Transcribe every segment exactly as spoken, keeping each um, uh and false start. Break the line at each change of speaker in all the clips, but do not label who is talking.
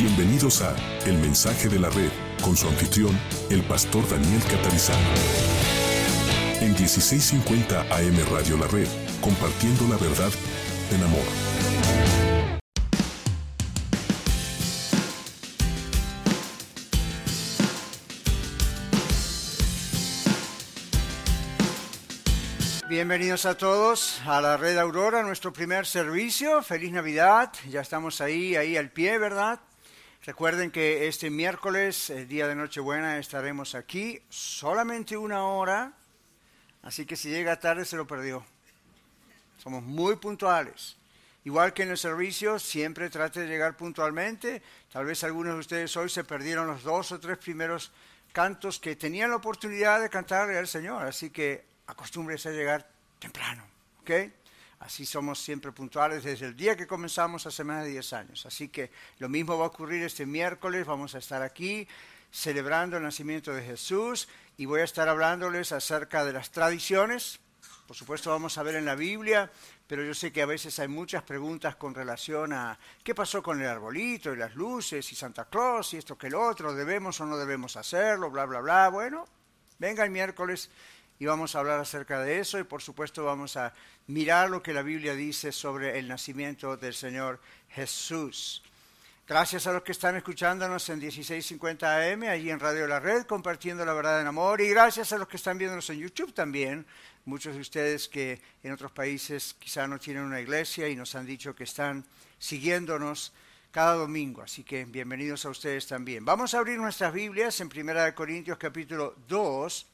Bienvenidos a El Mensaje de la Red, con su anfitrión, el pastor Daniel Catarizano. En dieciséis cincuenta A M Radio La Red, compartiendo la verdad en amor.
Bienvenidos a todos a la Red Aurora, nuestro primer servicio. Feliz Navidad, ya estamos ahí, ahí al pie, ¿verdad? Recuerden que este miércoles, el día de Nochebuena, estaremos aquí solamente una hora, así que si llega tarde se lo perdió. Somos muy puntuales. Igual que en el servicio, siempre trate de llegar puntualmente. Tal vez algunos de ustedes hoy se perdieron los dos o tres primeros cantos que tenían la oportunidad de cantarle al Señor, así que acostúmbrese a llegar temprano, ¿ok? Así somos siempre puntuales desde el día que comenzamos hace más de diez años. Así que lo mismo va a ocurrir este miércoles. Vamos a estar aquí celebrando el nacimiento de Jesús y voy a estar hablándoles acerca de las tradiciones. Por supuesto vamos a ver en la Biblia, pero yo sé que a veces hay muchas preguntas con relación a qué pasó con el arbolito y las luces y Santa Claus y esto que el otro, debemos o no debemos hacerlo, bla, bla, bla. Bueno, venga el miércoles y vamos a hablar acerca de eso y por supuesto vamos a mirar lo que la Biblia dice sobre el nacimiento del Señor Jesús. Gracias a los que están escuchándonos en dieciséis cincuenta A M, allí en Radio La Red, compartiendo la verdad en amor. Y gracias a los que están viéndonos en YouTube también. Muchos de ustedes que en otros países quizá no tienen una iglesia y nos han dicho que están siguiéndonos cada domingo. Así que bienvenidos a ustedes también. Vamos a abrir nuestras Biblias en Primera de Corintios capítulo dos.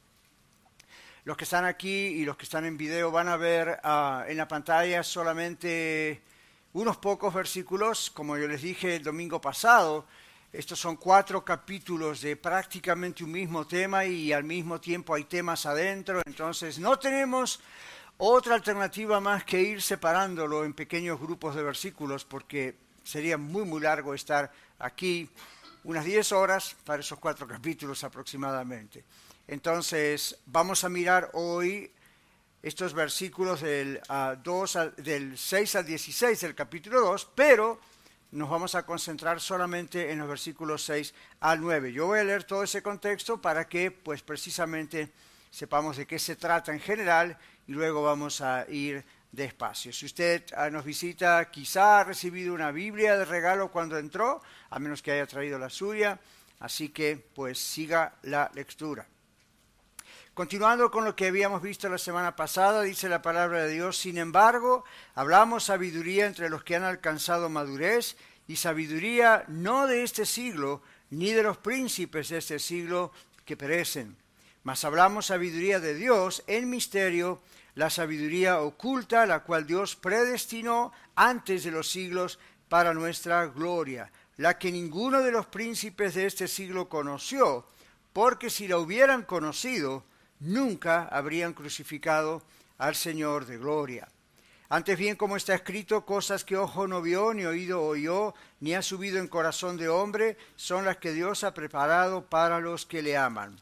Los que están aquí y los que están en video van a ver uh, en la pantalla solamente unos pocos versículos. Como yo les dije el domingo pasado, estos son cuatro capítulos de prácticamente un mismo tema y al mismo tiempo hay temas adentro. Entonces no tenemos otra alternativa más que ir separándolo en pequeños grupos de versículos porque sería muy muy largo estar aquí unas diez horas para esos cuatro capítulos aproximadamente. Entonces, vamos a mirar hoy estos versículos del, uh, dos al, del seis al dieciséis del capítulo dos, pero nos vamos a concentrar solamente en los versículos seis al nueve. Yo voy a leer todo ese contexto para que, pues, precisamente sepamos de qué se trata en general y luego vamos a ir despacio. Si usted uh, nos visita, quizá ha recibido una Biblia de regalo cuando entró, a menos que haya traído la suya, así que, pues, siga la lectura. Continuando con lo que habíamos visto la semana pasada, dice la palabra de Dios: sin embargo, hablamos sabiduría entre los que han alcanzado madurez, y sabiduría no de este siglo, ni de los príncipes de este siglo que perecen. Mas hablamos sabiduría de Dios en misterio, la sabiduría oculta, la cual Dios predestinó antes de los siglos para nuestra gloria, la que ninguno de los príncipes de este siglo conoció, porque si la hubieran conocido, nunca habrían crucificado al Señor de gloria. Antes bien, como está escrito, cosas que ojo no vio, ni oído oyó, ni ha subido en corazón de hombre, son las que Dios ha preparado para los que le aman.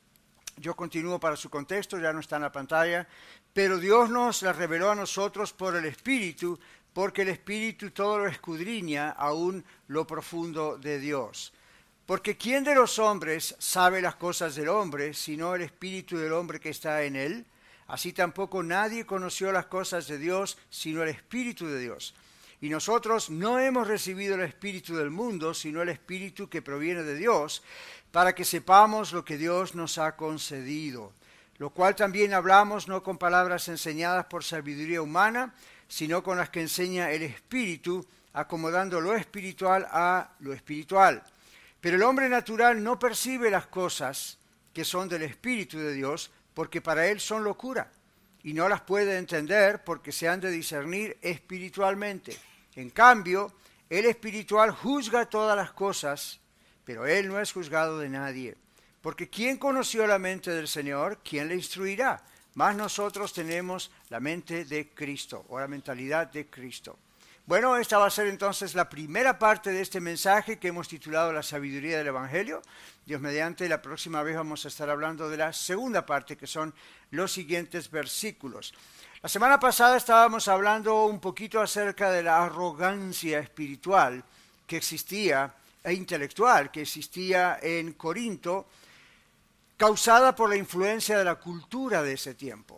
Yo continúo para su contexto, ya no está en la pantalla, pero Dios nos la reveló a nosotros por el Espíritu, porque el Espíritu todo lo escudriña, aún lo profundo de Dios. Porque ¿quién de los hombres sabe las cosas del hombre, sino el espíritu del hombre que está en él? Así tampoco nadie conoció las cosas de Dios, sino el Espíritu de Dios. Y nosotros no hemos recibido el espíritu del mundo, sino el Espíritu que proviene de Dios, para que sepamos lo que Dios nos ha concedido. Lo cual también hablamos no con palabras enseñadas por sabiduría humana, sino con las que enseña el Espíritu, acomodando lo espiritual a lo espiritual. Pero el hombre natural no percibe las cosas que son del Espíritu de Dios, porque para él son locura, y no las puede entender porque se han de discernir espiritualmente. En cambio, el espiritual juzga todas las cosas, pero él no es juzgado de nadie. Porque ¿quién conoció la mente del Señor? ¿Quién le instruirá? Mas nosotros tenemos la mente de Cristo, o la mentalidad de Cristo. Bueno, esta va a ser entonces la primera parte de este mensaje que hemos titulado La sabiduría del Evangelio. Dios mediante, la próxima vez vamos a estar hablando de la segunda parte, que son los siguientes versículos. La semana pasada estábamos hablando un poquito acerca de la arrogancia espiritual que existía e intelectual que existía en Corinto, causada por la influencia de la cultura de ese tiempo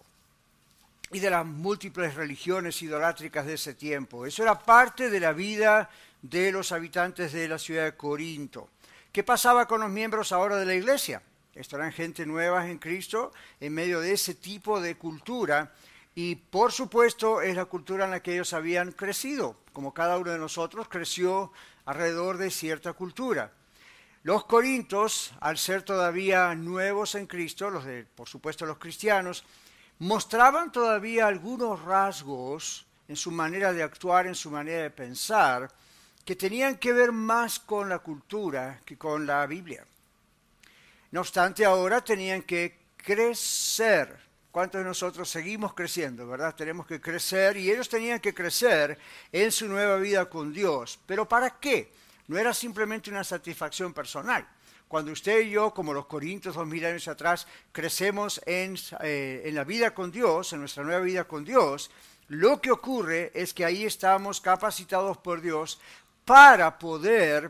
y de las múltiples religiones idolátricas de ese tiempo. Eso era parte de la vida de los habitantes de la ciudad de Corinto. ¿Qué pasaba con los miembros ahora de la iglesia? Estos eran gente nueva en Cristo en medio de ese tipo de cultura, y por supuesto es la cultura en la que ellos habían crecido, como cada uno de nosotros creció alrededor de cierta cultura. Los corintios, al ser todavía nuevos en Cristo, los de, por supuesto los cristianos, mostraban todavía algunos rasgos en su manera de actuar, en su manera de pensar, que tenían que ver más con la cultura que con la Biblia. No obstante, ahora tenían que crecer. ¿Cuántos de nosotros seguimos creciendo, verdad? Tenemos que crecer, y ellos tenían que crecer en su nueva vida con Dios. ¿Pero para qué? No era simplemente una satisfacción personal. Cuando usted y yo, como los corintios dos mil años atrás, crecemos en, eh, en la vida con Dios, en nuestra nueva vida con Dios, lo que ocurre es que ahí estamos capacitados por Dios para poder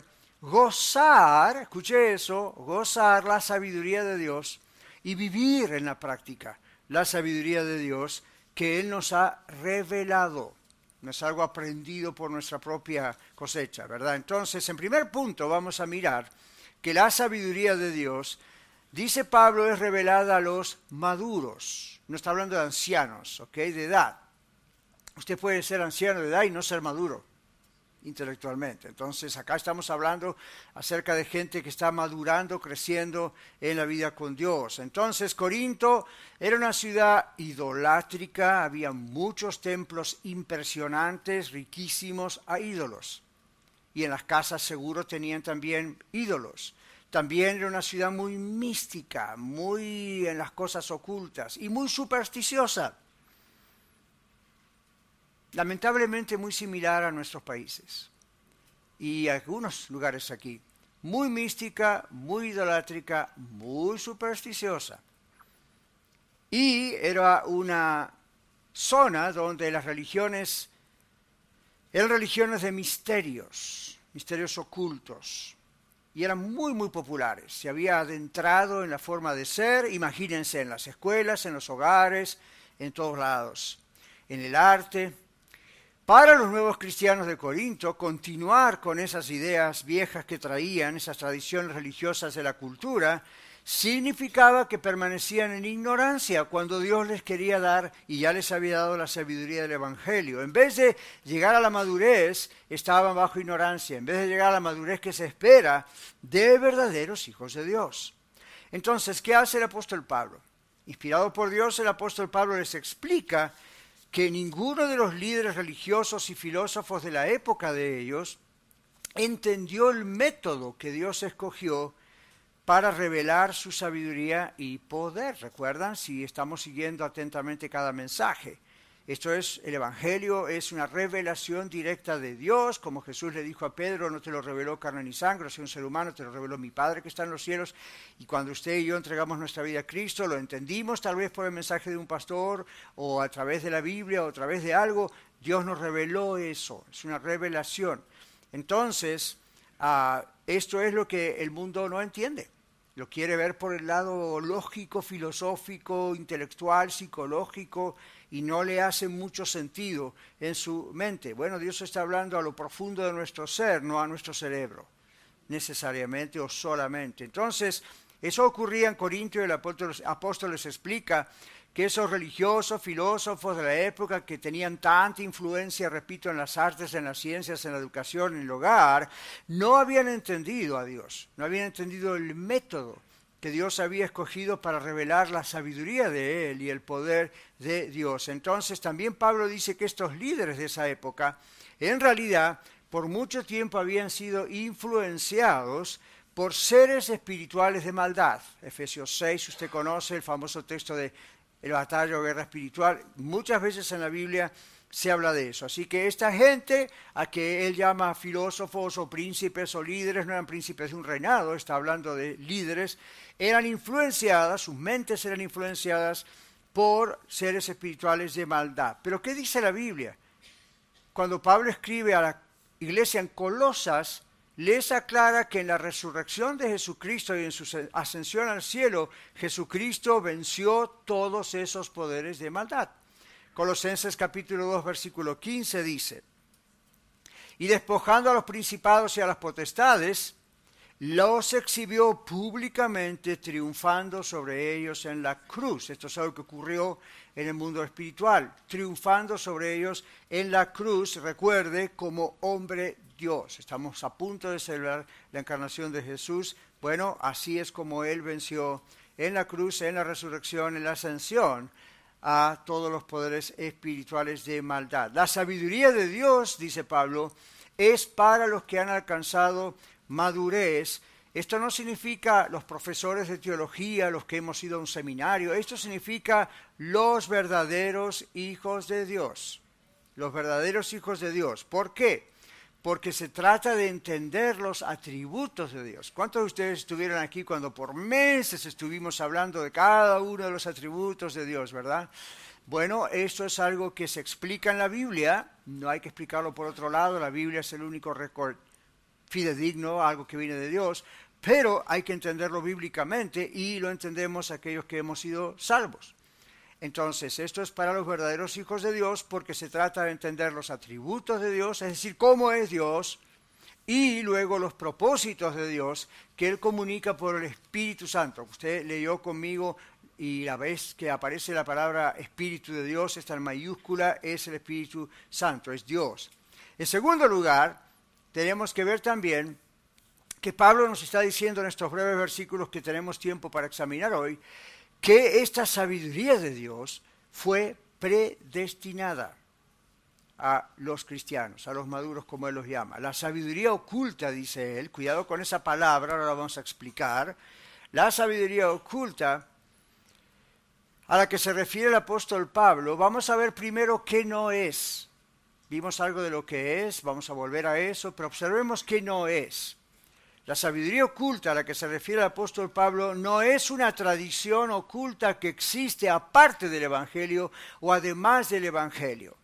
gozar, escuche eso, gozar la sabiduría de Dios y vivir en la práctica la sabiduría de Dios que Él nos ha revelado. No es algo aprendido por nuestra propia cosecha, ¿verdad? Entonces, en primer punto vamos a mirar que la sabiduría de Dios, dice Pablo, es revelada a los maduros. No está hablando de ancianos, ¿ok? De edad. Usted puede ser anciano de edad y no ser maduro intelectualmente. Entonces, acá estamos hablando acerca de gente que está madurando, creciendo en la vida con Dios. Entonces, Corinto era una ciudad idolátrica, había muchos templos impresionantes, riquísimos, a ídolos. Y en las casas seguro tenían también ídolos. También era una ciudad muy mística, muy en las cosas ocultas y muy supersticiosa. Lamentablemente muy similar a nuestros países y a algunos lugares aquí. Muy mística, muy idolátrica, muy supersticiosa. Y era una zona donde las religiones eran religiones de misterios, misterios ocultos, y eran muy, muy populares. Se había adentrado en la forma de ser, imagínense, en las escuelas, en los hogares, en todos lados, en el arte. Para los nuevos cristianos de Corinto, continuar con esas ideas viejas que traían, esas tradiciones religiosas de la cultura, significaba que permanecían en ignorancia cuando Dios les quería dar y ya les había dado la sabiduría del Evangelio. En vez de llegar a la madurez, estaban bajo ignorancia. En vez de llegar a la madurez que se espera de verdaderos hijos de Dios. Entonces, ¿qué hace el apóstol Pablo? Inspirado por Dios, el apóstol Pablo les explica que ninguno de los líderes religiosos y filósofos de la época de ellos entendió el método que Dios escogió para revelar su sabiduría y poder. ¿Recuerdan? Si estamos siguiendo atentamente cada mensaje. Esto es, el Evangelio es una revelación directa de Dios, como Jesús le dijo a Pedro, no te lo reveló carne ni sangre, soy un ser humano, te lo reveló mi Padre que está en los cielos. Y cuando usted y yo entregamos nuestra vida a Cristo, lo entendimos tal vez por el mensaje de un pastor, o a través de la Biblia, o a través de algo, Dios nos reveló eso, es una revelación. Entonces, uh, esto es lo que el mundo no entiende. Lo quiere ver por el lado lógico, filosófico, intelectual, psicológico, y no le hace mucho sentido en su mente. Bueno, Dios está hablando a lo profundo de nuestro ser, no a nuestro cerebro, necesariamente o solamente. Entonces, eso ocurría en Corinto y el apóstol, apóstol les explica que esos religiosos, filósofos de la época que tenían tanta influencia, repito, en las artes, en las ciencias, en la educación, en el hogar, no habían entendido a Dios, no habían entendido el método que Dios había escogido para revelar la sabiduría de Él y el poder de Dios. Entonces también Pablo dice que estos líderes de esa época, en realidad, por mucho tiempo habían sido influenciados por seres espirituales de maldad. Efesios seis, usted conoce el famoso texto de el batalla o guerra espiritual. Muchas veces en la Biblia se habla de eso. Así que esta gente, a que él llama filósofos o príncipes o líderes, no eran príncipes de un reinado, está hablando de líderes, eran influenciadas, sus mentes eran influenciadas por seres espirituales de maldad. Pero ¿qué dice la Biblia? Cuando Pablo escribe a la iglesia en Colosas, les aclara que en la resurrección de Jesucristo y en su ascensión al cielo, Jesucristo venció todos esos poderes de maldad. Colosenses capítulo dos, versículo quince dice, y despojando a los principados y a las potestades, los exhibió públicamente, triunfando sobre ellos en la cruz. Esto es algo que ocurrió en el mundo espiritual, triunfando sobre ellos en la cruz, recuerde, como hombre Dios. Estamos a punto de celebrar la encarnación de Jesús. Bueno, así es como Él venció en la cruz, en la resurrección, en la ascensión, a todos los poderes espirituales de maldad. La sabiduría de Dios, dice Pablo, es para los que han alcanzado madurez. Esto no significa los profesores de teología, los que hemos ido a un seminario. Esto significa los verdaderos hijos de Dios. Los verdaderos hijos de Dios. ¿Por qué? Porque se trata de entender los atributos de Dios. ¿Cuántos de ustedes estuvieron aquí cuando por meses estuvimos hablando de cada uno de los atributos de Dios, verdad? Bueno, esto es algo que se explica en la Biblia. No hay que explicarlo por otro lado. La Biblia es el único récord fidedigno, algo que viene de Dios, pero hay que entenderlo bíblicamente y lo entendemos aquellos que hemos sido salvos. Entonces, esto es para los verdaderos hijos de Dios porque se trata de entender los atributos de Dios, es decir, cómo es Dios, y luego los propósitos de Dios que Él comunica por el Espíritu Santo. Usted leyó conmigo y la vez que aparece la palabra Espíritu de Dios, esta en mayúscula, es el Espíritu Santo, es Dios. En segundo lugar, tenemos que ver también que Pablo nos está diciendo en estos breves versículos que tenemos tiempo para examinar hoy, que esta sabiduría de Dios fue predestinada a los cristianos, a los maduros como Él los llama. La sabiduría oculta, dice él, cuidado con esa palabra, ahora la vamos a explicar, la sabiduría oculta a la que se refiere el apóstol Pablo, vamos a ver primero qué no es. Vimos algo de lo que es, vamos a volver a eso, pero observemos qué no es. La sabiduría oculta a la que se refiere el apóstol Pablo no es una tradición oculta que existe aparte del Evangelio o además del Evangelio.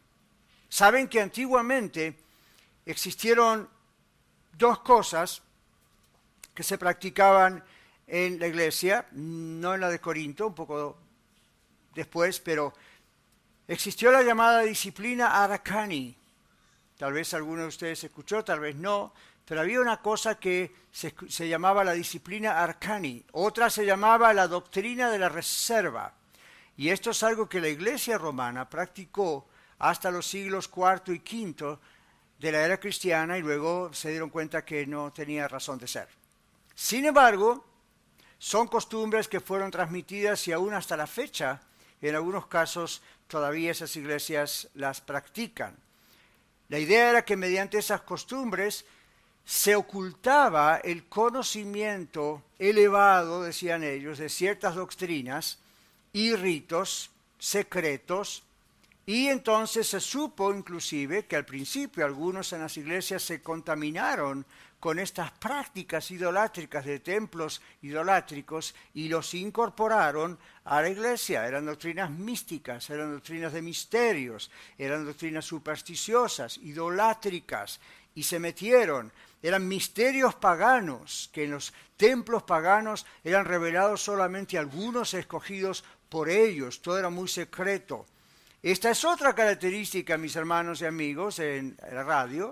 Saben que antiguamente existieron dos cosas que se practicaban en la iglesia, no en la de Corinto, un poco después, pero existió la llamada disciplina arcani. Tal vez alguno de ustedes escuchó, tal vez no, pero había una cosa que se, se llamaba la disciplina arcani, otra se llamaba la doctrina de la reserva. Y esto es algo que la iglesia romana practicó hasta los siglos cuarto y quinto de la era cristiana y luego se dieron cuenta que no tenía razón de ser. Sin embargo, son costumbres que fueron transmitidas y aún hasta la fecha, en algunos casos, todavía esas iglesias las practican. La idea era que mediante esas costumbres se ocultaba el conocimiento elevado, decían ellos, de ciertas doctrinas y ritos secretos, y entonces se supo inclusive que al principio algunos en las iglesias se contaminaron con estas prácticas idolátricas de templos idolátricos y los incorporaron a la iglesia. Eran doctrinas místicas, eran doctrinas de misterios, eran doctrinas supersticiosas, idolátricas, y se metieron. Eran misterios paganos, que en los templos paganos eran revelados solamente a algunos escogidos por ellos, todo era muy secreto. Esta es otra característica, mis hermanos y amigos, en la radio,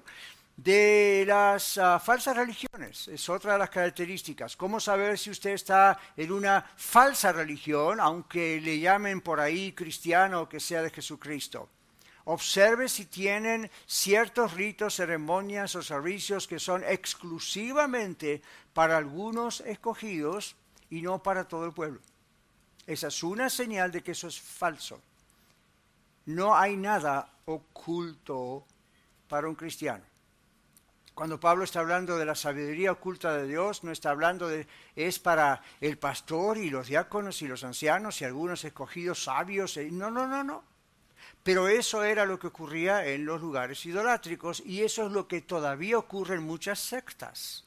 de las uh, falsas religiones. Es otra de las características. ¿Cómo saber si usted está en una falsa religión, aunque le llamen por ahí cristiano o que sea de Jesucristo? Observe si tienen ciertos ritos, ceremonias o servicios que son exclusivamente para algunos escogidos y no para todo el pueblo. Esa es una señal de que eso es falso. No hay nada oculto para un cristiano. Cuando Pablo está hablando de la sabiduría oculta de Dios, no está hablando de, es para el pastor y los diáconos y los ancianos y algunos escogidos sabios. No, no, no, no. Pero eso era lo que ocurría en los lugares idolátricos y eso es lo que todavía ocurre en muchas sectas,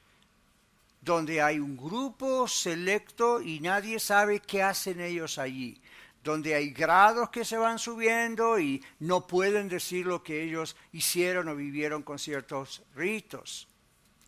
donde hay un grupo selecto y nadie sabe qué hacen ellos allí, donde hay grados que se van subiendo y no pueden decir lo que ellos hicieron o vivieron con ciertos ritos.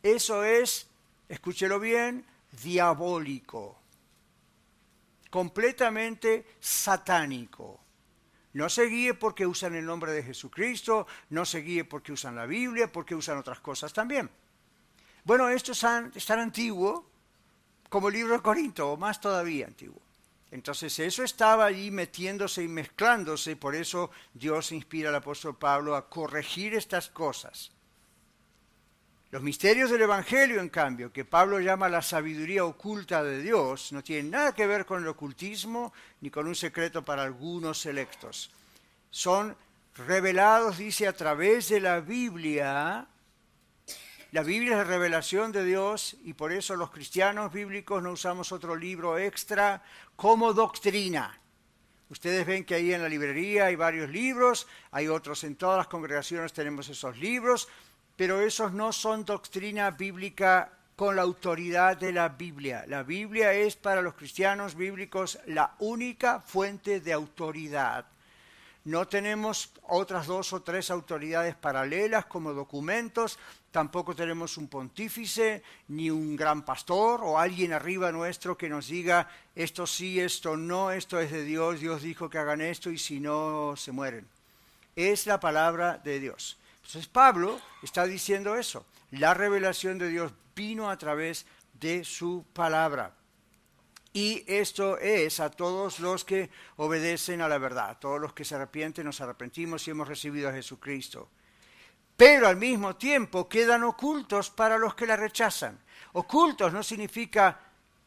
Eso es, escúchelo bien, diabólico. Completamente satánico. No se guíe porque usan el nombre de Jesucristo, no se guíe porque usan la Biblia, porque usan otras cosas también. Bueno, esto es tan antiguo como el libro de Corinto, o más todavía antiguo. Entonces eso estaba allí metiéndose y mezclándose, por eso Dios inspira al apóstol Pablo a corregir estas cosas. Los misterios del Evangelio, en cambio, que Pablo llama la sabiduría oculta de Dios, no tienen nada que ver con el ocultismo ni con un secreto para algunos selectos. Son revelados, dice, a través de la Biblia. La Biblia es la revelación de Dios y por eso los cristianos bíblicos no usamos otro libro extra como doctrina. Ustedes ven que ahí en la librería hay varios libros, hay otros en todas las congregaciones tenemos esos libros, pero esos no son doctrina bíblica con la autoridad de la Biblia. La Biblia es para los cristianos bíblicos la única fuente de autoridad. No tenemos otras dos o tres autoridades paralelas como documentos, tampoco tenemos un pontífice, ni un gran pastor o alguien arriba nuestro que nos diga esto sí, esto no, esto es de Dios, Dios dijo que hagan esto y si no se mueren. Es la palabra de Dios. Entonces Pablo está diciendo eso. La revelación de Dios vino a través de su palabra. Y esto es a todos los que obedecen a la verdad, todos los que se arrepienten, nos arrepentimos y hemos recibido a Jesucristo. Pero al mismo tiempo quedan ocultos para los que la rechazan. Ocultos no significa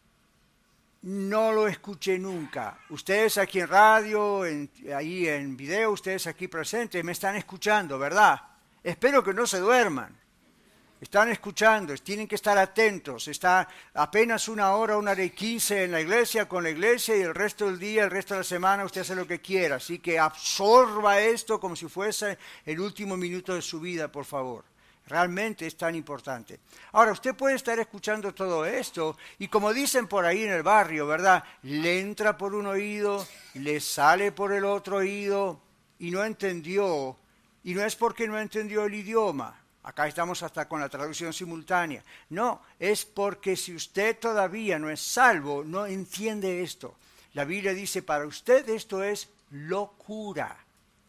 no lo escuché nunca. Ustedes aquí en radio, en, ahí en video, ustedes aquí presentes, me están escuchando, ¿verdad? Espero que no se duerman. Están escuchando, tienen que estar atentos. Está apenas una hora, una hora y quince en la iglesia, con la iglesia, y el resto del día, el resto de la semana, usted hace lo que quiera. Así que absorba esto como si fuese el último minuto de su vida, por favor. Realmente es tan importante. Ahora, usted puede estar escuchando todo esto, y como dicen por ahí en el barrio, ¿verdad? Le entra por un oído, le sale por el otro oído, y no entendió. Y no es porque no entendió el idioma. Acá estamos hasta con la traducción simultánea. No, es porque si usted todavía no es salvo, no entiende esto. La Biblia dice, para usted esto es locura.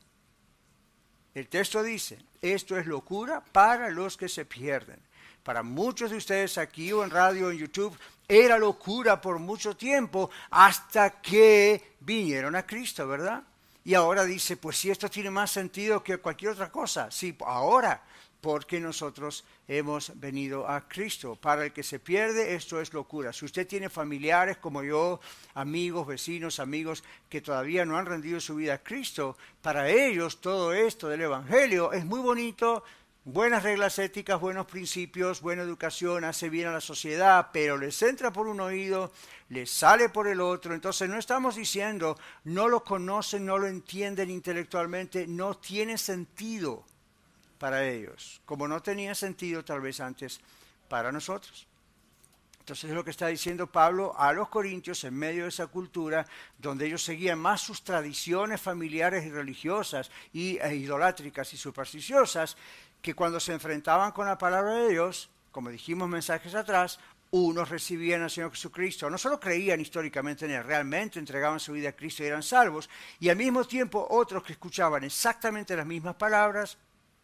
El texto dice, esto es locura para los que se pierden. Para muchos de ustedes aquí o en radio o en YouTube, era locura por mucho tiempo hasta que vinieron a Cristo, ¿verdad? Y ahora dice, pues si esto tiene más sentido que cualquier otra cosa. Sí, ahora, porque nosotros hemos venido a Cristo. Para el que se pierde, esto es locura. Si usted tiene familiares como yo, amigos, vecinos, amigos, que todavía no han rendido su vida a Cristo, para ellos todo esto del Evangelio es muy bonito, buenas reglas éticas, buenos principios, buena educación, hace bien a la sociedad, pero les entra por un oído, les sale por el otro. Entonces no estamos diciendo, no lo conocen, no lo entienden intelectualmente, no tiene sentido para ellos, como no tenía sentido tal vez antes para nosotros. Entonces es lo que está diciendo Pablo a los corintios en medio de esa cultura donde ellos seguían más sus tradiciones familiares y religiosas y, e idolátricas y supersticiosas, que cuando se enfrentaban con la palabra de Dios, como dijimos mensajes atrás, unos recibían al Señor Jesucristo, no solo creían históricamente en Él, realmente entregaban su vida a Cristo y eran salvos, y al mismo tiempo otros que escuchaban exactamente las mismas palabras,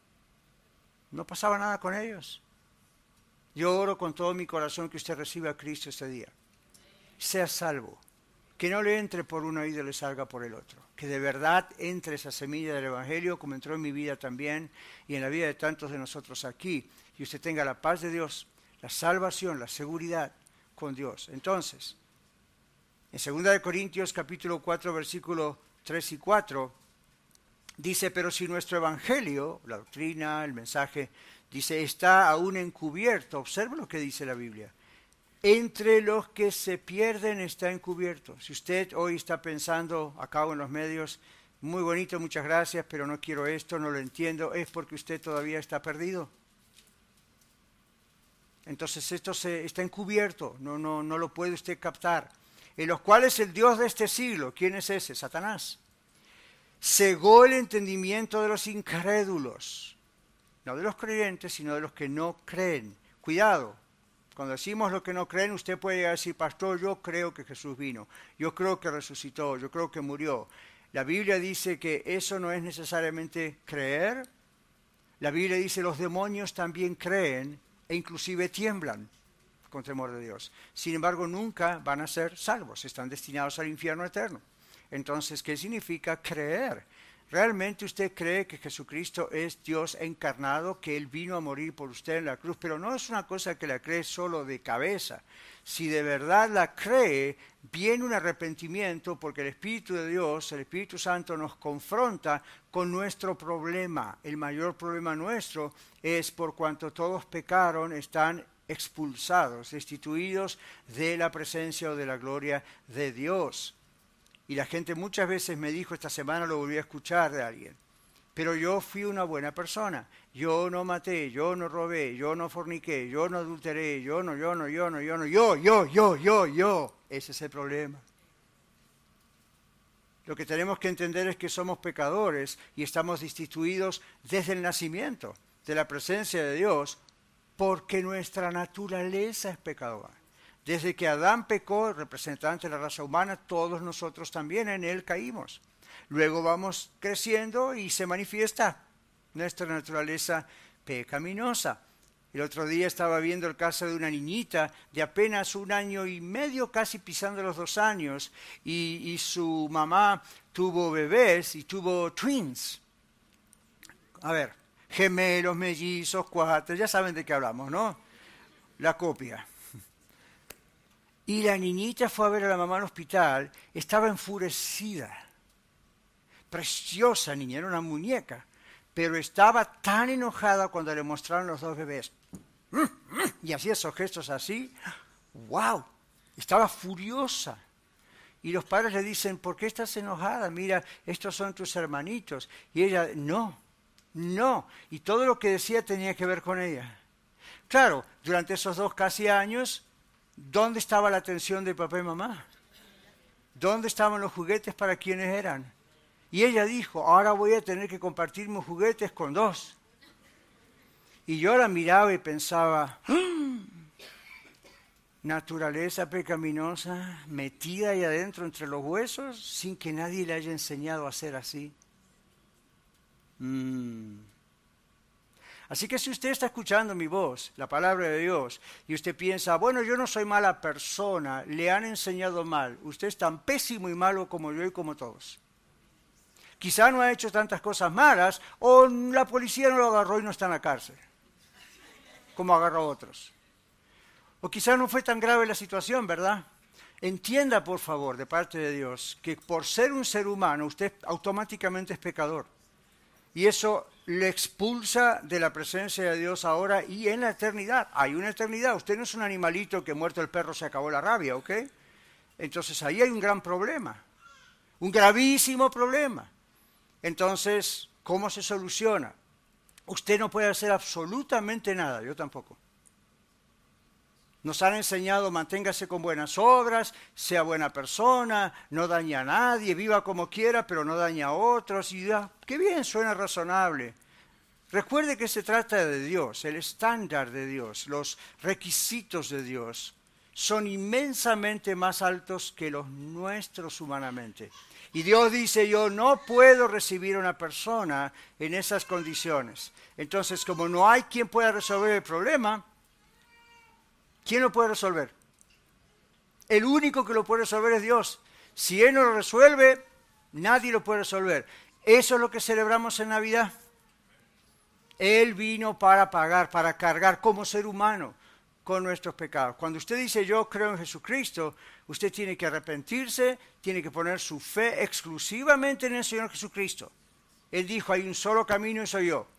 no pasaba nada con ellos. Yo oro con todo mi corazón que usted reciba a Cristo este día. Sea salvo. Que no le entre por un oído y le salga por el otro. Que de verdad entre esa semilla del Evangelio, como entró en mi vida también, y en la vida de tantos de nosotros aquí, y usted tenga la paz de Dios, la salvación, la seguridad con Dios. Entonces, en segunda de Corintios capítulo cuatro, versículos tres y cuatro, dice, pero si nuestro evangelio, la doctrina, el mensaje, dice, está aún encubierto, observe lo que dice la Biblia, entre los que se pierden está encubierto. Si usted hoy está pensando, acá en los medios, muy bonito, muchas gracias, pero no quiero esto, no lo entiendo, es porque usted todavía está perdido. Entonces esto se, está encubierto, no, no, no lo puede usted captar. En los cuales el Dios de este siglo, ¿quién es ese? Satanás. Cegó el entendimiento de los incrédulos, no de los creyentes, sino de los que no creen, Cuidado. Cuando decimos lo que no creen, usted puede llegar a decir, pastor, yo creo que Jesús vino, yo creo que resucitó, yo creo que murió. La Biblia dice que eso no es necesariamente creer. La Biblia dice los demonios también creen e inclusive tiemblan con temor de Dios. Sin embargo, nunca van a ser salvos, están destinados al infierno eterno. Entonces, ¿qué significa creer? ¿Realmente usted cree que Jesucristo es Dios encarnado, que Él vino a morir por usted en la cruz? Pero no es una cosa que la cree solo de cabeza. Si de verdad la cree, viene un arrepentimiento porque el Espíritu de Dios, el Espíritu Santo, nos confronta con nuestro problema. El mayor problema nuestro es por cuanto todos pecaron, están expulsados, destituidos de la presencia o de la gloria de Dios. Y la gente muchas veces me dijo, esta semana lo volví a escuchar de alguien, pero yo fui una buena persona, yo no maté, yo no robé, yo no forniqué, yo no adulteré, yo no, yo no, yo no, yo no, yo, yo, yo, yo, yo. Ese es el problema. Lo que tenemos que entender es que somos pecadores y estamos destituidos desde el nacimiento de la presencia de Dios porque nuestra naturaleza es pecadora. Desde que Adán pecó, representante de la raza humana, todos nosotros también en él caímos. Luego vamos creciendo y se manifiesta nuestra naturaleza pecaminosa. El otro día estaba viendo el caso de una niñita de apenas un año y medio, casi pisando los dos años, y, y su mamá tuvo bebés y tuvo twins. A ver, gemelos, mellizos, cuates, ya saben de qué hablamos, ¿no? La copia. Y la niñita fue a ver a la mamá al hospital, estaba enfurecida. Preciosa niña, era una muñeca, pero estaba tan enojada cuando le mostraron los dos bebés. Y hacía esos gestos así. ¡Wow! Estaba furiosa. Y los padres le dicen, ¿por qué estás enojada? Mira, estos son tus hermanitos. Y ella, no, no. Y todo lo que decía tenía que ver con ella. Claro, durante esos dos casi años, ¿dónde estaba la atención de papá y mamá? ¿Dónde estaban los juguetes para quienes eran? Y ella dijo, ahora voy a tener que compartir mis juguetes con dos. Y yo la miraba y pensaba, ¡ah! Naturaleza pecaminosa metida ahí adentro entre los huesos sin que nadie le haya enseñado a hacer así. Mm. Así que si usted está escuchando mi voz, la palabra de Dios, y usted piensa, bueno, yo no soy mala persona, le han enseñado mal, usted es tan pésimo y malo como yo y como todos. Quizá no ha hecho tantas cosas malas, o la policía no lo agarró y no está en la cárcel, como agarró a otros. O quizá no fue tan grave la situación, ¿verdad? Entienda, por favor, de parte de Dios, que por ser un ser humano, usted automáticamente es pecador. Y eso le expulsa de la presencia de Dios ahora y en la eternidad. Hay una eternidad. Usted no es un animalito que muerto el perro se acabó la rabia, ¿ok? Entonces ahí hay un gran problema, un gravísimo problema. Entonces, ¿cómo se soluciona? Usted no puede hacer absolutamente nada, yo tampoco. Nos han enseñado, manténgase con buenas obras, sea buena persona, no daña a nadie, viva como quiera, pero no daña a otros. Y ah, qué bien, suena razonable. Recuerde que se trata de Dios, el estándar de Dios, los requisitos de Dios son inmensamente más altos que los nuestros humanamente. Y Dios dice, yo no puedo recibir a una persona en esas condiciones. Entonces, como no hay quien pueda resolver el problema, ¿quién lo puede resolver? El único que lo puede resolver es Dios. Si Él no lo resuelve, nadie lo puede resolver. Eso es lo que celebramos en Navidad. Él vino para pagar, para cargar como ser humano con nuestros pecados. Cuando usted dice yo creo en Jesucristo, usted tiene que arrepentirse, tiene que poner su fe exclusivamente en el Señor Jesucristo. Él dijo, hay un solo camino y soy yo.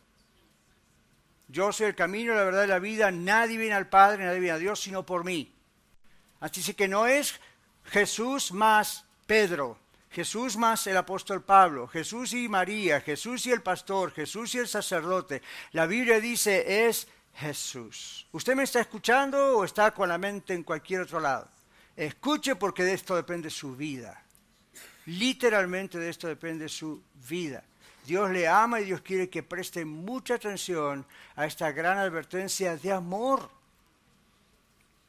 Yo soy el camino, la verdad y la vida. Nadie viene al Padre, nadie viene a Dios, sino por mí. Así que no es Jesús más Pedro, Jesús más el apóstol Pablo, Jesús y María, Jesús y el pastor, Jesús y el sacerdote. La Biblia dice es Jesús. ¿Usted me está escuchando o está con la mente en cualquier otro lado? Escuche, porque de esto depende su vida. Literalmente de esto depende su vida. Dios le ama y Dios quiere que preste mucha atención a esta gran advertencia de amor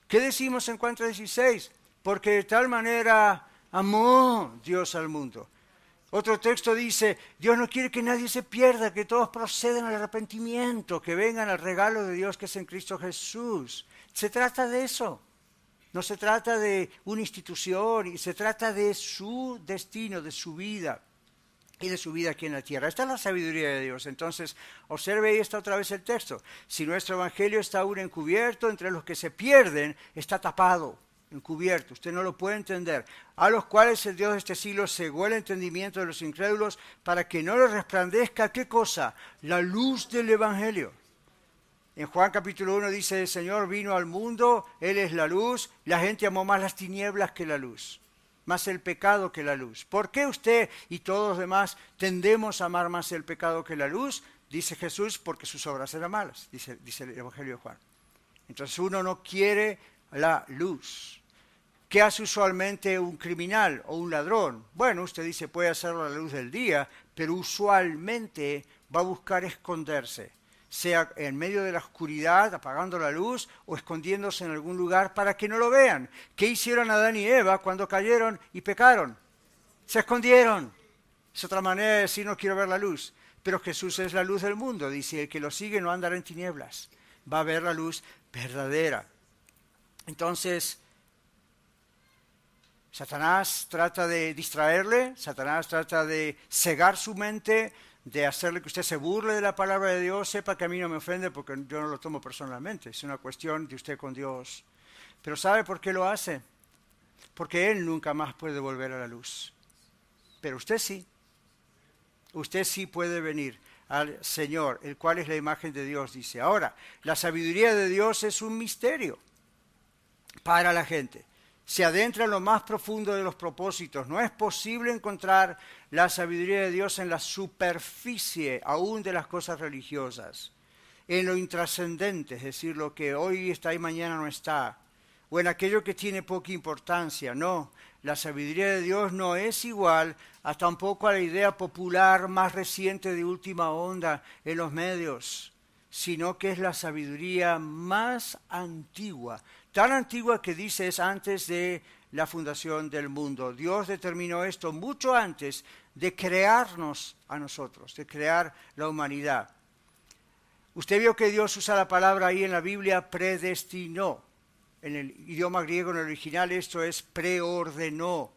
¿Qué decimos en Juan tres dieciséis? Porque de tal manera amó Dios al mundo. Otro texto dice, Dios no quiere que nadie se pierda, que todos procedan al arrepentimiento, que vengan al regalo de Dios que es en Cristo Jesús. Se trata de eso. No se trata de una institución, y se trata de su destino, de su vida y de su vida aquí en la tierra. Esta es la sabiduría de Dios. Entonces, observe ahí está otra vez el texto. Si nuestro evangelio está aún encubierto, entre los que se pierden, está tapado, encubierto. Usted no lo puede entender. A los cuales el Dios de este siglo cegó el entendimiento de los incrédulos para que no les resplandezca, ¿qué cosa? La luz del evangelio. En Juan capítulo uno dice, el Señor vino al mundo, Él es la luz, la gente amó más las tinieblas que la luz, más el pecado que la luz. ¿Por qué usted y todos los demás tendemos a amar más el pecado que la luz? Dice Jesús, porque sus obras eran malas, dice, dice el Evangelio de Juan. Entonces uno no quiere la luz. ¿Qué hace usualmente un criminal o un ladrón? Bueno, usted dice, puede hacerlo a la luz del día, pero usualmente va a buscar esconderse, sea en medio de la oscuridad, apagando la luz, o escondiéndose en algún lugar para que no lo vean. ¿Qué hicieron Adán y Eva cuando cayeron y pecaron? Se escondieron. Es otra manera de decir, no quiero ver la luz. Pero Jesús es la luz del mundo, dice, el que lo sigue no andará en tinieblas, va a ver la luz verdadera. Entonces, Satanás trata de distraerle, Satanás trata de cegar su mente, de hacerle que usted se burle de la palabra de Dios. Sepa que a mí no me ofende porque yo no lo tomo personalmente, es una cuestión de usted con Dios. Pero ¿sabe por qué lo hace? Porque Él nunca más puede volver a la luz. Pero usted sí. Usted sí puede venir al Señor, el cual es la imagen de Dios, dice. Ahora, la sabiduría de Dios es un misterio para la gente. Se adentra en lo más profundo de los propósitos. No es posible encontrar la sabiduría de Dios en la superficie, aún de las cosas religiosas, en lo intrascendente, es decir, lo que hoy está y mañana no está, o en aquello que tiene poca importancia. No, la sabiduría de Dios no es igual a tampoco a la idea popular más reciente de última onda en los medios, sino que es la sabiduría más antigua, tan antigua que dice es antes de la fundación del mundo. Dios determinó esto mucho antes de crearnos a nosotros, de crear la humanidad. Usted vio que Dios usa la palabra ahí en la Biblia, predestinó. En el idioma griego, en el original, esto es preordenó.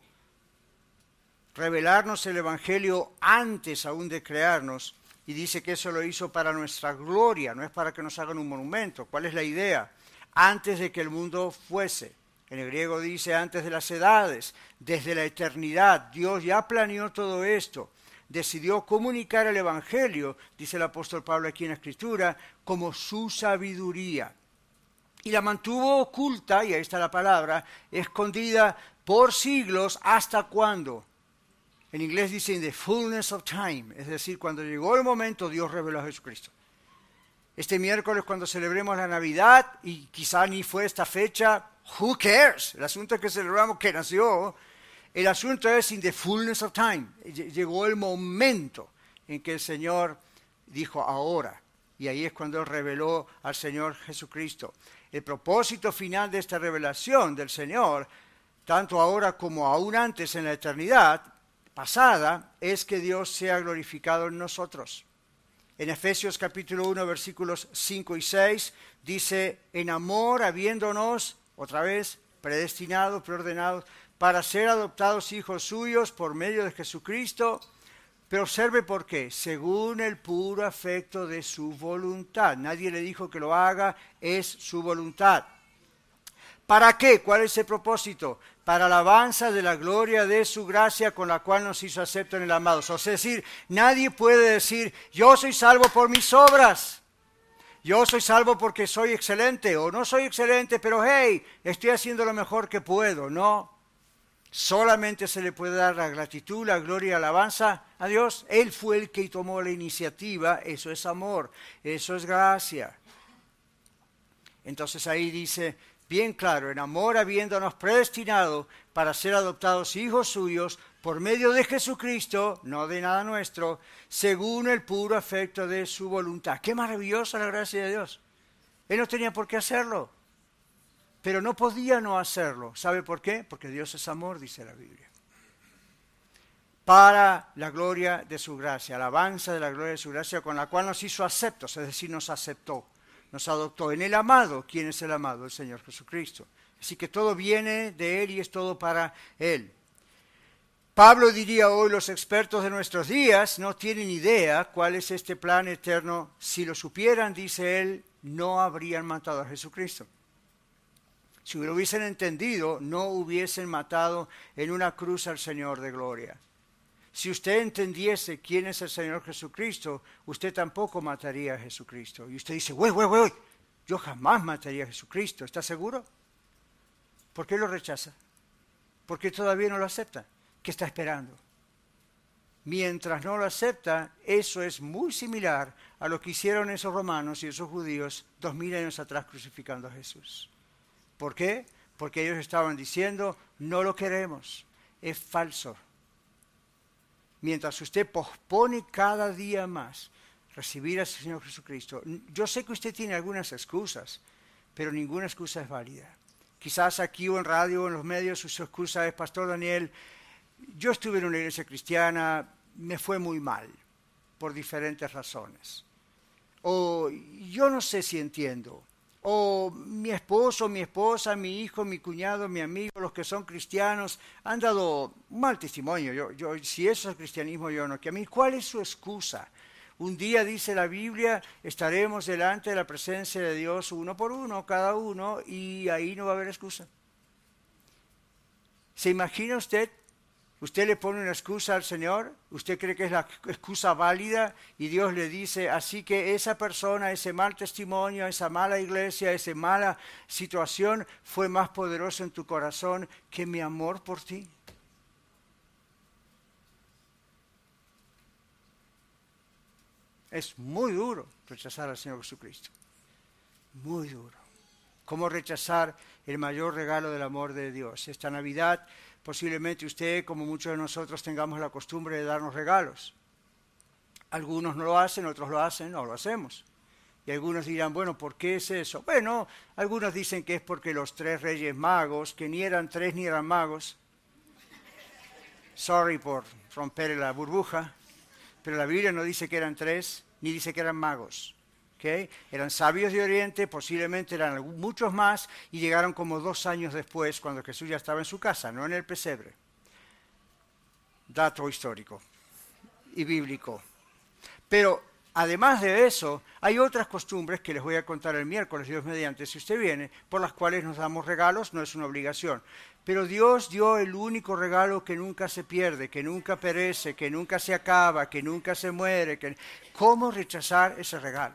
Revelarnos el Evangelio antes aún de crearnos. Y dice que eso lo hizo para nuestra gloria, no es para que nos hagan un monumento. ¿Cuál es la idea? Antes de que el mundo fuese. En el griego dice antes de las edades, desde la eternidad. Dios ya planeó todo esto. Decidió comunicar el Evangelio, dice el apóstol Pablo aquí en la Escritura, como su sabiduría. Y la mantuvo oculta, y ahí está la palabra, escondida por siglos. ¿Hasta cuándo? En inglés dice in the fullness of time, es decir, cuando llegó el momento, Dios reveló a Jesucristo. Este miércoles, cuando celebremos la Navidad, y quizá ni fue esta fecha, who cares? El asunto es que celebramos que nació. El asunto es in the fullness of time. Llegó el momento en que el Señor dijo ahora. Y ahí es cuando Él reveló al Señor Jesucristo. El propósito final de esta revelación del Señor, tanto ahora como aún antes en la eternidad pasada, es que Dios sea glorificado en nosotros. En Efesios capítulo uno, versículos cinco y seis, dice, en amor habiéndonos, otra vez, predestinados, preordenados, para ser adoptados hijos suyos por medio de Jesucristo. Pero observe por qué, según el puro afecto de su voluntad. Nadie le dijo que lo haga, es su voluntad. ¿Para qué? ¿Cuál es el propósito? Para alabanza de la gloria de su gracia con la cual nos hizo aceptos en el amado. O sea, es decir, nadie puede decir, yo soy salvo por mis obras. Yo soy salvo porque soy excelente, o no soy excelente, pero hey, estoy haciendo lo mejor que puedo. No, solamente se le puede dar la gratitud, la gloria y alabanza a Dios. Él fue el que tomó la iniciativa, eso es amor, eso es gracia. Entonces ahí dice, bien claro, en amor habiéndonos predestinado para ser adoptados hijos suyos por medio de Jesucristo, no de nada nuestro, según el puro afecto de su voluntad. ¡Qué maravillosa la gracia de Dios! Él no tenía por qué hacerlo. pero no podía no hacerlo. ¿Sabe por qué? Porque Dios es amor, dice la Biblia. Para la gloria de su gracia, alabanza de la gloria de su gracia, con la cual nos hizo aceptos, es decir, nos aceptó, nos adoptó en el amado. ¿Quién es el amado? El Señor Jesucristo. Así que todo viene de Él y es todo para Él. Pablo diría hoy, los expertos de nuestros días no tienen idea cuál es este plan eterno. Si lo supieran, dice él, no habrían matado a Jesucristo. Si lo hubiesen entendido, no hubiesen matado en una cruz al Señor de gloria. Si usted entendiese quién es el Señor Jesucristo, usted tampoco mataría a Jesucristo. Y usted dice, güey, güey, güey, yo jamás mataría a Jesucristo. ¿Está seguro? ¿Por qué lo rechaza? ¿Por qué todavía no lo acepta? ¿Qué está esperando? Mientras no lo acepta, eso es muy similar a lo que hicieron esos romanos y esos judíos dos mil años atrás crucificando a Jesús. ¿Por qué? Porque ellos estaban diciendo, no lo queremos, es falso. Mientras usted pospone cada día más recibir al Señor Jesucristo, yo sé que usted tiene algunas excusas, pero ninguna excusa es válida. Quizás aquí o en radio o en los medios su excusa es, Pastor Daniel, yo estuve en una iglesia cristiana, me fue muy mal, por diferentes razones. O yo no sé si entiendo. O mi esposo, mi esposa, mi hijo, mi cuñado, mi amigo, los que son cristianos, han dado un mal testimonio. Yo, yo, si eso es cristianismo, yo no. Que a mí, ¿cuál es su excusa? Un día, dice la Biblia, estaremos delante de la presencia de Dios uno por uno, cada uno, y ahí no va a haber excusa. ¿Se imagina usted? Usted le pone una excusa al Señor, usted cree que es la excusa válida y Dios le dice, así que esa persona, ese mal testimonio, esa mala iglesia, esa mala situación fue más poderoso en tu corazón que mi amor por ti. Es muy duro rechazar al Señor Jesucristo, muy duro. ¿Cómo rechazar el mayor regalo del amor de Dios? Esta Navidad posiblemente usted, como muchos de nosotros, tengamos la costumbre de darnos regalos. Algunos no lo hacen, otros lo hacen, no lo hacemos. Y algunos dirán, bueno, ¿por qué es eso? Bueno, algunos dicen que es porque los tres reyes magos, que ni eran tres ni eran magos, sorry por romper la burbuja, pero la Biblia no dice que eran tres, ni dice que eran magos. ¿Okay? Eran sabios de Oriente, posiblemente eran muchos más, y llegaron como dos años después, cuando Jesús ya estaba en su casa, no en el pesebre. Dato histórico y bíblico. Pero además de eso, hay otras costumbres que les voy a contar el miércoles, Dios mediante, si usted viene, por las cuales nos damos regalos, no es una obligación. Pero Dios dio el único regalo que nunca se pierde, que nunca perece, que nunca se acaba, que nunca se muere. Que... ¿Cómo rechazar ese regalo?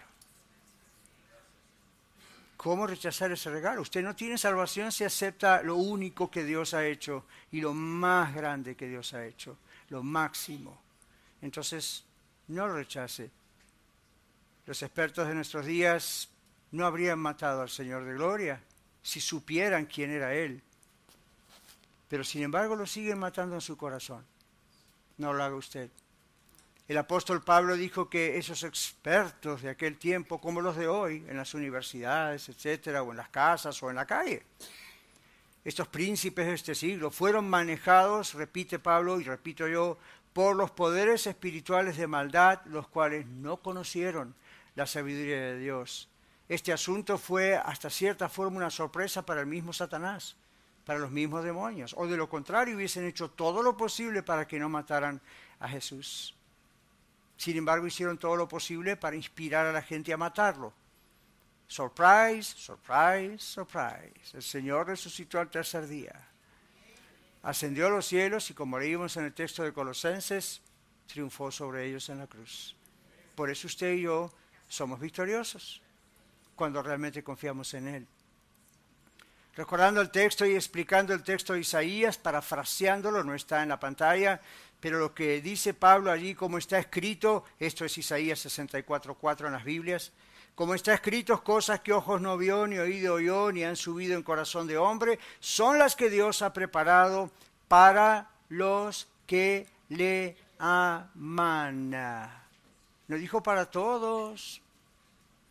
¿Cómo rechazar ese regalo? Usted no tiene salvación si acepta lo único que Dios ha hecho y lo más grande que Dios ha hecho, lo máximo. Entonces, no lo rechace. Los expertos de nuestros días no habrían matado al Señor de gloria si supieran quién era Él. Pero sin embargo lo siguen matando en su corazón. No lo haga usted. El apóstol Pablo dijo que esos expertos de aquel tiempo, como los de hoy, en las universidades, etcétera, o en las casas o en la calle, estos príncipes de este siglo fueron manejados, repite Pablo y repito yo, por los poderes espirituales de maldad, los cuales no conocieron la sabiduría de Dios. Este asunto fue hasta cierta forma una sorpresa para el mismo Satanás, para los mismos demonios, o de lo contrario hubiesen hecho todo lo posible para que no mataran a Jesús. Sin embargo, hicieron todo lo posible para inspirar a la gente a matarlo. Surprise, surprise, surprise. El Señor resucitó al tercer día. Ascendió a los cielos y, como leímos en el texto de Colosenses, triunfó sobre ellos en la cruz. Por eso usted y yo somos victoriosos, cuando realmente confiamos en Él. Recordando el texto y explicando el texto de Isaías, parafraseándolo, no está en la pantalla, pero lo que dice Pablo allí, como está escrito, esto es Isaías sesenta y cuatro cuatro en las Biblias, como está escrito, cosas que ojos no vio, ni oído oyó, ni han subido en corazón de hombre, son las que Dios ha preparado para los que le aman. No dijo para todos.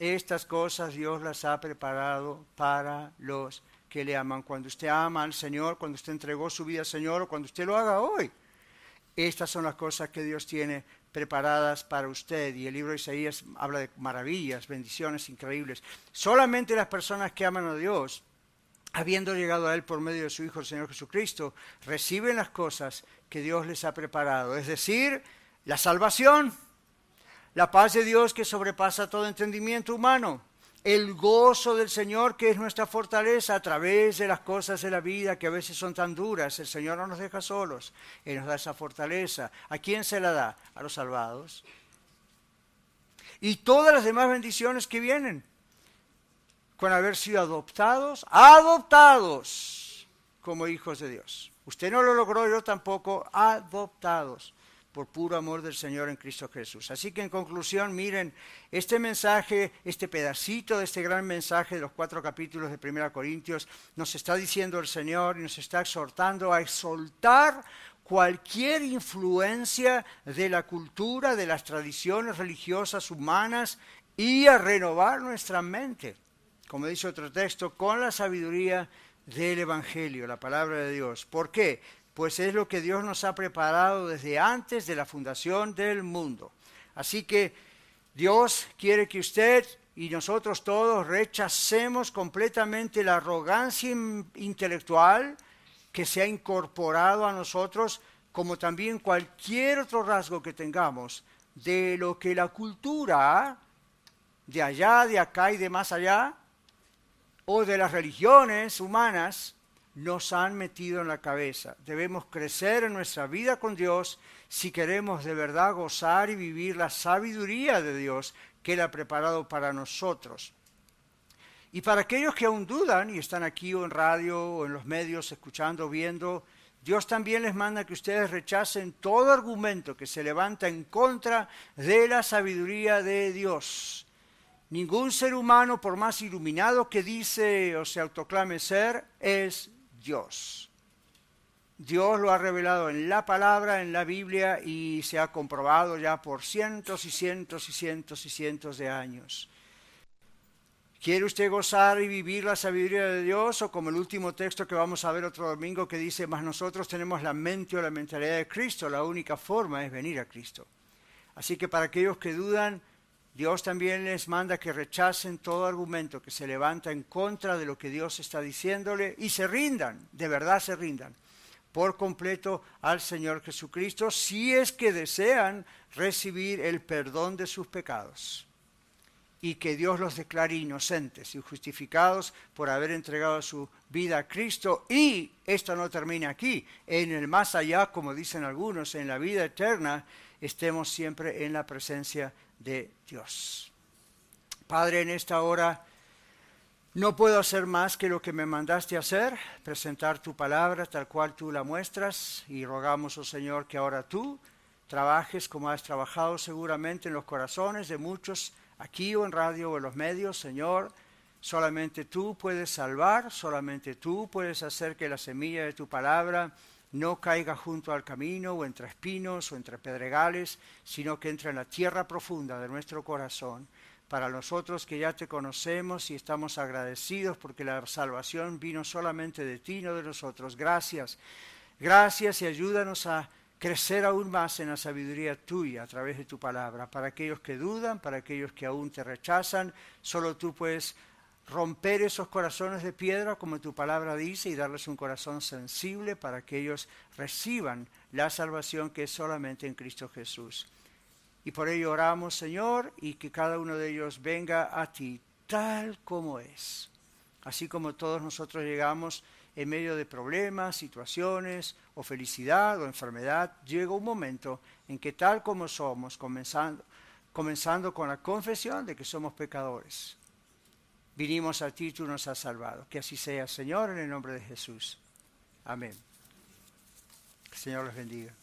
Estas cosas Dios las ha preparado para los que le aman. Cuando usted ama al Señor, cuando usted entregó su vida al Señor, o cuando usted lo haga hoy, estas son las cosas que Dios tiene preparadas para usted. Y el libro de Isaías habla de maravillas, bendiciones increíbles. Solamente las personas que aman a Dios, habiendo llegado a Él por medio de su Hijo, el Señor Jesucristo, reciben las cosas que Dios les ha preparado. Es decir, la salvación, la paz de Dios que sobrepasa todo entendimiento humano, el gozo del Señor que es nuestra fortaleza a través de las cosas de la vida que a veces son tan duras. El Señor no nos deja solos, Él nos da esa fortaleza. ¿A quién se la da? A los salvados. Y todas las demás bendiciones que vienen con haber sido adoptados, adoptados como hijos de Dios. Usted no lo logró, yo tampoco, adoptados por puro amor del Señor en Cristo Jesús. Así que en conclusión, miren, este mensaje, este pedacito de este gran mensaje de los cuatro capítulos de Primera Corintios, nos está diciendo el Señor y nos está exhortando a soltar cualquier influencia de la cultura, de las tradiciones religiosas humanas y a renovar nuestra mente, como dice otro texto, con la sabiduría del Evangelio, la palabra de Dios. ¿Por qué? Pues es lo que Dios nos ha preparado desde antes de la fundación del mundo. Así que Dios quiere que usted y nosotros todos rechacemos completamente la arrogancia intelectual que se ha incorporado a nosotros, como también cualquier otro rasgo que tengamos de lo que la cultura de allá, de acá y de más allá, o de las religiones humanas, nos han metido en la cabeza. Debemos crecer en nuestra vida con Dios si queremos de verdad gozar y vivir la sabiduría de Dios que Él ha preparado para nosotros. Y para aquellos que aún dudan y están aquí o en radio o en los medios escuchando, viendo, Dios también les manda que ustedes rechacen todo argumento que se levanta en contra de la sabiduría de Dios. Ningún ser humano, por más iluminado que dice o se autoclame ser, es Dios. Dios lo ha revelado en la palabra, en la Biblia, y se ha comprobado ya por cientos y cientos y cientos y cientos de años. ¿Quiere usted gozar y vivir la sabiduría de Dios? O como el último texto que vamos a ver otro domingo que dice, mas nosotros tenemos la mente o la mentalidad de Cristo, la única forma es venir a Cristo. Así que para aquellos que dudan, Dios también les manda que rechacen todo argumento que se levanta en contra de lo que Dios está diciéndole y se rindan, de verdad se rindan, por completo al Señor Jesucristo, si es que desean recibir el perdón de sus pecados y que Dios los declare inocentes y justificados por haber entregado su vida a Cristo. Y esto no termina aquí, en el más allá, como dicen algunos, en la vida eterna, estemos siempre en la presencia de Dios. Padre, en esta hora no puedo hacer más que lo que me mandaste hacer, presentar tu palabra tal cual tú la muestras, y rogamos, oh Señor, que ahora tú trabajes como has trabajado seguramente en los corazones de muchos, aquí o en radio o en los medios. Señor, solamente tú puedes salvar, solamente tú puedes hacer que la semilla de tu palabra no caiga junto al camino o entre espinos o entre pedregales, sino que entre en la tierra profunda de nuestro corazón. Para nosotros que ya te conocemos y estamos agradecidos porque la salvación vino solamente de ti, no de nosotros. Gracias, gracias y ayúdanos a crecer aún más en la sabiduría tuya a través de tu palabra. Para aquellos que dudan, para aquellos que aún te rechazan, solo tú puedes romper esos corazones de piedra, como tu palabra dice, y darles un corazón sensible para que ellos reciban la salvación que es solamente en Cristo Jesús. Y por ello oramos, Señor, y que cada uno de ellos venga a ti tal como es. Así como todos nosotros llegamos en medio de problemas, situaciones, o felicidad o enfermedad, llega un momento en que tal como somos, comenzando, comenzando con la confesión de que somos pecadores, vinimos a ti, tú nos has salvado. Que así sea, Señor, en el nombre de Jesús. Amén. Que el Señor les bendiga.